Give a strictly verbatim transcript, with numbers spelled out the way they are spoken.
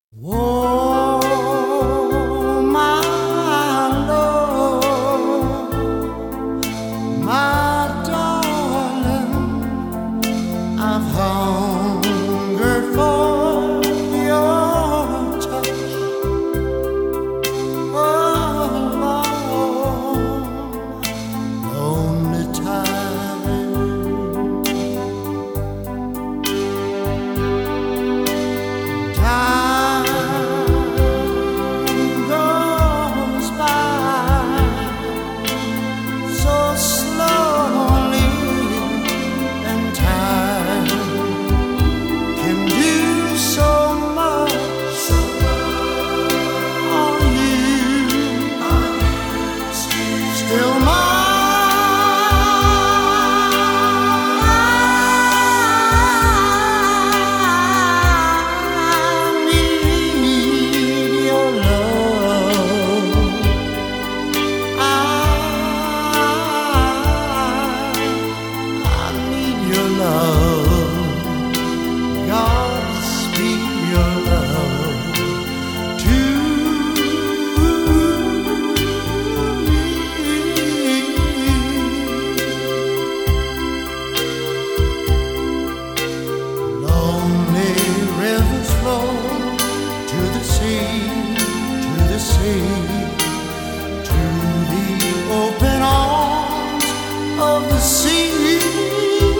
Oh, my love, my darling, I've hungered for your touch a long, lonely time. Time goes by so slowly, and time can do so much on you. Still mine, need your love. I, I need your love. God, speak your love to me. Lonely rivers flow to the sea, to the sea, to the open arms of the sea.